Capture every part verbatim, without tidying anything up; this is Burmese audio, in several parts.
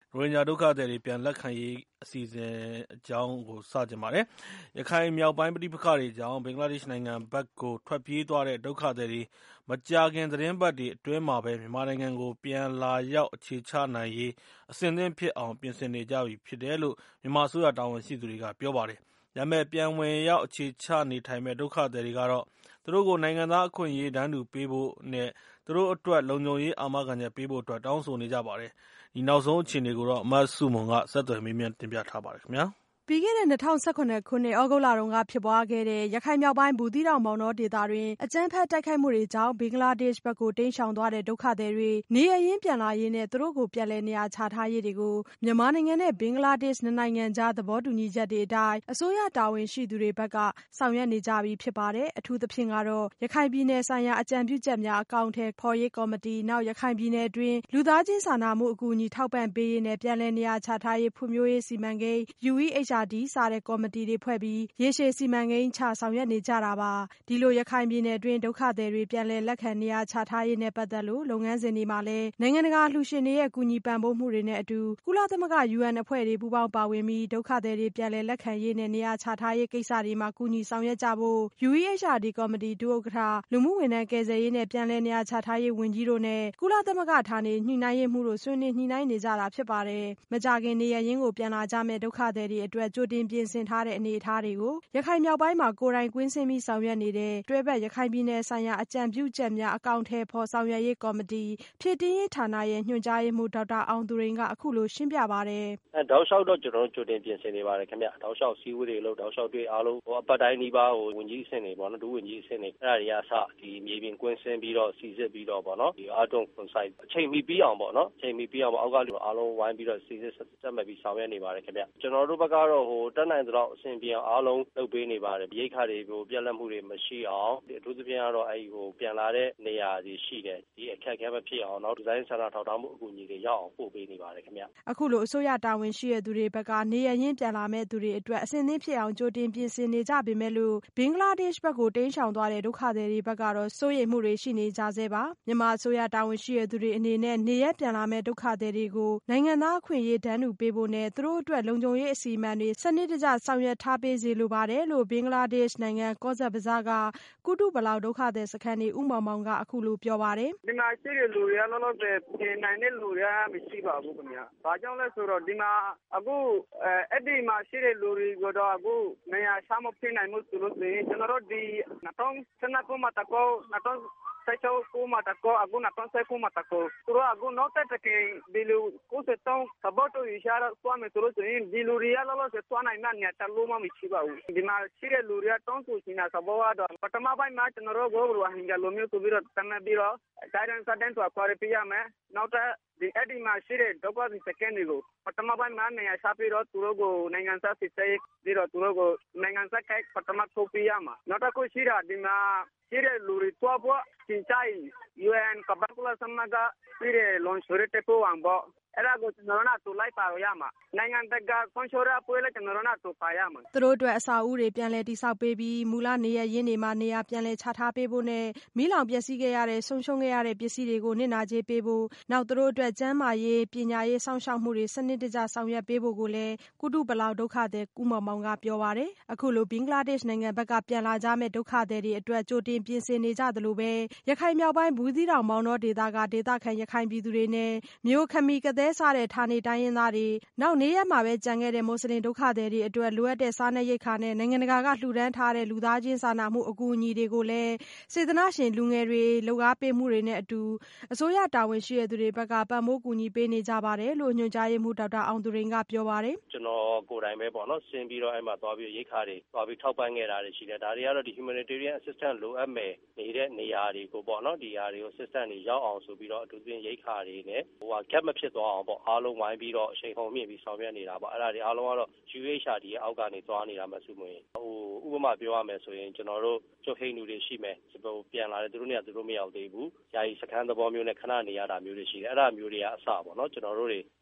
ရိုဟင်ဂျာဒုက္ခသည်တွေပြန်လက်ခံရေးအစီအစဉ်အကြောင်းကိုစတင်ပါတယ်။ ရခိုင်မြောက်ပိုင်းပဋိပက္ခတွေကြောင့်ဘင်္ဂလားဒေ့ရှ်နိုင်ငံဘက်ကိုထွက်ပြေးသွားတဲ့ဒုက္ခသည်တွေမကြာခင်သီတင်းပတ်တွေအတွင်းမှာပဲမြန်မာနိုင်ငံကိုပြန်လာရောက်အခြေချနိုင်ရေးအဆင်သင့်ဖြစ်အောင်ပြင်ဆင်နေကြပြီဖြစ်တယ်လို့မြန်မာအစိုးရတာဝန်ရှိသူတွေကပြောပါတယ်။ဒါပေမဲ့ပြန်ဝင်ရောက်အခြေချနေထိုင်မယ့်ဒုက္ခသည်တွေကတော့သူတို့ကိုနိုင်ငံသားအခွင့်အရေးတန်းတူပေးဖို့နဲ့သူတို့အတွက်လုံခြုံရေးအာမခံချက်ပေးဖို့အတွက်တောင်းဆိုနေကြပါတယ်။ဒီနောက်ဆုံးအခြေအနေကိုတော့မဆုမွန်ကဆက်သွယ်မေးမြန်းတင်ပြထားပါတယ်ခင်ဗျာ။ပြီးခဲ့တဲ့၂၀၁၇ခုနှစ်သြဂုတ်လတုန်းကဖြစ်ပွားခဲ့တဲ့ရခိုင်မြောက်ပိုင်းဘူးသီးတောင်မောင်တောဒေသတွင်အကြမ်းဖက်တိုက်ခိုက်မှုတွေကြောင့်ဘင်္ဂလားဒေ့ရှ်ဘက်ကိုတိမ်းရှောင်သွားတဲ့ဒုက္ခသည်တွေနေရပ်ရင်းပြန်လာရေးနဲ့သူတို့ကိုပြန်လည်နေရာချထားရေးတွေကိုမြန်မာနိုင်ငံနဲ့ဘင်္ဂလားဒေ့ရှ်နှစ်နိုင်ငံကြားသဘောတူညီချက်တွေအတိုင်းအစိုးရတာဝန်ရှိသူတွေဘက်ကဆောင်ရွက်နေကြပြီဖြစ်ပါတယ်။အထူးသဖြင့်ကတော့ရခိုင်ပြည်နယ်ဆိုင်ရာအကြံပြုချက်များအကောင်အထည်ဖော်ရေးကော်မတီနောက်ရခိုင်ပြည်နယ်အတွင်းလူသားချင်းစာနာမှုအကူအညီထောက်ပံ့ပေးရေးနဲ့ပြန်လည်နေရာချထားရေးဖွံ့ဖြိုးရေးစီမံကိန်း ယူ အီ အိချ် အာር ဒီ စတဲ့ကော်မတီတွေဖွဲ့ပြီးရေရှည်စီမံကိန်းချဆောင်ရွက်နေကြတာပါ။ဒီလိုရခိုင်ပြည်နယ်အတွင်းဒုက္ခသည်တွေပြန်လည်လက်ခံနေရာချထားရေးနဲ့ပတ်သက်လို့လုပ်ငန်းစဉ်တွေမှာလည်းနိုင်ငံတကာအလှူရှင်တွေရဲ့ကူညီပံ့ပိုးမှုတွေနဲ့အတူကုလသမဂ္ဂ ယူအန် အဖွဲ့တွေပူးပေါင်းပါဝင်ပြီးဒုက္ခသည်တွေပြန်လည်လက်ခံရေးနဲ့နေရာချထားရေးကိစ္စတွေမှာကူညီဆောင်ရွက်ကြဖို့ ယူ အီ အိချ် အာር ဒီ ကော်မတီဒုဥက္ကဋ္ဌလူမှုဝန်ထမ်းကယ်ဆယ်ရေးနဲ့ပြန်လည်နေရာချထားရေးဝန်ကြီးတို့နဲ့ကုလသမဂ္ဂဌာနေညှိနှိုင်းရေးမှူးတို့ဆွေးနွေးညှိနှိုင်းနေကြတာဖြစ်ပါတယ်။မကြာခင်နေရပ်ရင်းကိုပြန်လာကြမယ့်ဒုက္ခသည်တွေအတွက်ကြိုတင်ပြင်ဆင်ထားတဲ့အနေအထားတွေကိုရခိုင်မြောက်ပိုင်းမှာကိုယ်တိုင်ကွင်းဆင်းပြီးဆောင်ရွက်နေတဲ့တွဲဘက်ရခိုင်ပြည်နယ်ဆိုင်ရာအကြံပြုချက်များအကောင်အထည်ဖော်ဆောင်ရွက်ရေးကော်မတီဖြည့်တင်းရေးဌာနရဲ့ညွှန်ကြားရေးမှူးဒေါက်တာအောင်သူရိန်ကအခုလိုရှင်းပြပါတယ်။အဲတောက်လျှောက်တော့ကျွန်တော်တို့ကြိုတင်ပြင်ဆင်နေပါတယ်ခင်ဗျ။တောက်လျှောက်စည်းဝေးတွေလို့တောက်လျှောက်တွေ့အားလုံးဟိုအပတ်တိုင်းဒီပါဟိုဝန်ကြီးအဆင့်တွေပေါ့နော်ဒုဝန်ကြီးအဆင့်တွေအဲ့ဒါတွေကအစဒီမြေပြင်ကွင်းဆင်းပြီးတော့စီစစ်ပြီးတော့ပေါ့နော်ဒီအာတုံကွန်ဆိုင်အချိန်မီပြီးအောင်ပေါ့နော်အချိန်မီပြီးအောင်အောက်ကလူအားလုံးဝိုင်းပြီးတော့စီစစ်ဆက်မှတ်ပြီးဆောင်ရွက်နေပါတယ်ခင်ဗျ။ကျွန်တော်တို့ဘက်ကတော့ဟိုတက်နိုင်သလောက်အဆင်ပြေအောင်အားလုံးလုပ်ပေးနေပါတယ်ရိတ်ခါတွေကိုပြက်လက်မှုတွေမရှိအောင်အထူးသဖြင့်ကတော့အဲဒီဟိုပြန်လာတဲ့နေရာတွေရှိတယ်ဒီအခက်အခဲမဖြစ်အောင်နောက်ဒီဇိုင်းဆန္ဒထောက်ထားမှုအကူအညီတွေရောက်အောင်ပို့ပေးနေပါတယ်ခင်ဗျအခုလိုအစိုးရတာဝန်ရှိတဲ့သူတွေဘက်ကနေရရင်ပြန်လာမဲ့သူတွေအတွက်အဆင်သင့်ဖြစ်အောင်ကြိုတင်ပြင်ဆင်နေကြပေမဲ့လို့ဘင်္ဂလားဒေ့ရှ်ဘက်ကိုတိမ်းရှောင်သွားတဲ့ဒုက္ခသည်တွေဘက်ကတော့စိုးရိမ်မှုတွေရှိနေကြဆဲပါမြန်မာအစိုးရတာဝန်ရှိတဲ့သူတွေအနေနဲ့နေရပြန်လာမဲ့ဒုက္ခသည်တွေကိုနိုင်ငံသားအခွင့်အရေးတန်းတူပေးဖို့နဲ့သူတို့အတွက်လုံခြုံရေးအစီအမံတွေစနစ်တကျဆောင်ရွက်ထားပေးစေလိုပါတယ်လို့ဘင်္ဂလားဒေ့ရှ်နိုင်ငံကော့ဇက်ဘဇားကကုတုပလောက်ဒုက္ခသည်စခန်းနေဦးမောင်မောင်ကအခုလိုပြောပါတယ်ဒီမှာရှိတဲ့လူတွေကလောလောဆယ်ပြင်နိုင်တဲ့လူတွေကမရှိပါဘူးခင်ဗျာ။ဘာကြောင့်လဲဆိုတော့ဒီမှာအခုအဲအဲ့ဒီမှာရှိတဲ့လူတွေကတော့အခုနေရာချမဖြစ်နိုင်မှုဆိုလို့ဆိုရင်ကျွန်တော်တို့ဒီ၂၀၁၂ခုမှာတကော၂၀၁၆ခုမှာတကောအခု၂၀၁၉ခုမှာတကောသူတို့အခုနောက်တက်တကယ်ဒီလူကိုစတောင်းသဘောတူရရှာတော့သွားမယ်ဆိုလို့ဆိုရင်ဒီလူတွေကလောလောဆယ်သွားနိုင်တဲ့နေရာတလုံးမှမရှိပါဘူးဒီမှာရှိတဲ့လူတွေကတောင်းဆိုနေတာသဘောကတော့ပထမပိုင်းမှာကျွန်တော်တို့ကိုလိုဟင်ဂျာလိုမျိုးဆိုပြီးတော့တမန်ပြီးတော့တိုင်းစတဲ့သွားခေါ်ရပြရမယ်နောက်တဲ့ဒီအဲ့ဒီမှာရှိတဲ့ဒုက္ခသည်စကန်တွေကိုပထမပိုင်းမှာနေရာချပြီးတော့သူတို့ကိုနိုင်ငံသားစစ်ဆေးပြီးတော့သူတို့ကိုနိုင်ငံသားကပထမထုတ်ပြရမှာနောက်တစ်ခုရှိတာဒီမှာရှိတဲ့လူတွေတွားဖို့သင်ချိုင်း ယူအန် ကဘာကူလာစမကပြည်လွန်ဆိုရတဲ့ပေါ်အောင်ပေါ့အဲ့ဒါကိုကျွန်တော်တို့ကတူလိုက်ပါရမှာနိုင်ငံတကာကွန်ဆိုရပွဲလဲကျွန်တော်တို့ကတူပါရမှာသူတို့အတွက်အစာအုပ်တွေပြန်လည်တိစောက်ပေးပြီးမူလနေရရင်းတွေမှာနေရာပြန်လည်ချထားပေးဖို့နဲ့မိလောင်ပျက်စီးခဲ့ရတဲ့ဆုံးရှုံးခဲ့ရတဲ့ပစ္စည်းတွေကိုနစ်နာကြေးပေးဖို့နောက်သူတို့အတွက်ကျန်းမာရေးပညာရေးစောင့်ရှောက်မှုတွေစနစ်တကျဆောင်ရွက်ပေးဖို့ကိုလည်းကုတုပလောက်ဒုက္ခသည်ကုမောင်မောင်ကပြောပါတယ်အခုလိုဘင်္ဂလားဒေ့ရှ်နိုင်ငံဘက်ကပြန်လာကြမဲ့ဒုက္ခသည်တွေအတွက်ကြိုတင်ပြင်ဆင်နေကြသလိုပဲရခိုင်မြောက်ပိုင်းဘူးသီးတောင်မောင်တောဒေသကဒေသခံရခိုင်ပြည်သူတွေနဲ့မြို့ခမီကသဲစားတဲ့ဌာနေတိုင်းရင်းသားတွေနောက်နေရက်မှာပဲကြံခဲ့တဲ့မွတ်စလင်ဒုက္ခသည်တွေအတွက်လိုအပ်တဲ့စားနပ်ရိက္ခာနဲ့နိုင်ငံတကာကလှူဒန်းထားတဲ့လူသားချင်းစာနာမှုအကူအညီတွေကိုလည်းစေတနာရှင်လူငယ်တွေလုပ်အားပေးမှုတွေနဲ့အတူအစိုးရတာဝန်ရှိတဲ့သူတွေဘက်ကပံ့ပိုးကူညီပေးနေကြပါတယ်လို့ညွှန်ကြားရေးမှူးဒေါက်တာအောင်သူရိန်ကပြောပါတယ်ကျွန်တော်ကိုယ်တိုင်ပဲပေါ့နော်ဆင်းပြီးတော့အဲ့မှာသွားပြီးရိက္ခာတွေသွားပြီးထောက်ပံ့ခဲ့တာတွေရှိတယ်ဒါတွေကတော့ဒီ humanitarian assistance လိုအပ်မယ်နေတဲ့နေရာတွေကိုပေါ့နော်ဒီဟာတွေကို assistance တွေရောက်အောင်ဆိုပြီးတော့အထူးသဖြင့်ရိက္ခာတွေနဲ့ဟိုဟာ gap မဖြစ်သွားအောင်ပေါ့အားလုံးဝိုင်းပြီးတော့အချိန်ကုန်မြင့်ပြီးဆောင်ရွက်နေတာပေါ့အဲ့ဒါတွေအားလုံးကတော့ ယူ အိချ် အာር ဒီရဲ့အောက်ကနေသွားနေတာမှစုမဝင်ဟိုဥပမာပြောရမယ်ဆိုရင်ကျွန်တော်တို့ကျုပ်ဟိန်းလူတွေရှိမယ်ဟိုပြန်လာတယ်သူတို့နေရာသူတို့မရောက်သေးဘူးယာယီစခန်းသဘောမျိုးနဲ့ခဏနေရတာမျိုးတွေရှိတယ်အဲ့ဒါမျိုးတွေကအစပေါ့နော်ကျွန်တော်တို့တွေဒီ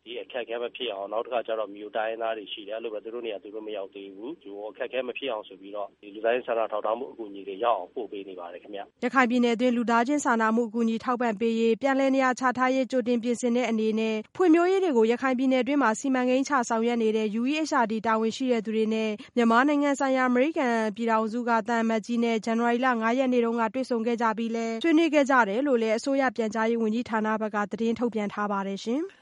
ဒီအခက်အခဲမဖြစ်အောင်နောက်တစ်ခါကျတော့မြို့တိုင်းသားတွေရှိတယ်အဲ့လိုပဲသူတို့နေရာသူတို့မရောက်သေးဘူးဒီအခက်အခဲမဖြစ်အောင်ဆိုပြီးတော့ဒီလူသားချင်းစာနာထောက်ထားမှုအကူအညီတွေရောက်အောင်ပို့ပေးနေပါတယ်ခင်ဗျရခိုင်ပြည်နယ်အတွင်းလူသားချင်းစာနာမှုအကူအညီထောက်ပံ့ပေးရေးပြန်လည်နေရာချထားရေးကြိုတင်ပြင်ဆင်တဲ့အနေနဲ့ဖွံ့ဖြိုးရေးတွေကိုရခိုင်ပြည်နယ်အတွင်းမှာစီမံကိန်းချဆောင်ရွက်နေတဲ့ ယူ အီး အက်ချ် အာር ဒီ တာဝန်ရှိတဲ့သူတွေနဲ့မြန်မာနိုင်ငံဆိုင်ရာအမေရိကန်ပြည်ထောင်စုကသံအမတ်ကြီးနဲ့ဇန်နဝါရီလ၅ရက်နေ့တုန်းကတွေ့ဆုံခဲ့ကြပြီးလဲဆွေးနွေးခဲ့ကြတယ်လို့လည်းအစိုးရပြန်ကြားရေးဝန်ကြီးဌာနဘက်ကသတင်းထုတ်ပြန်ထားပါတယ်ရှင်။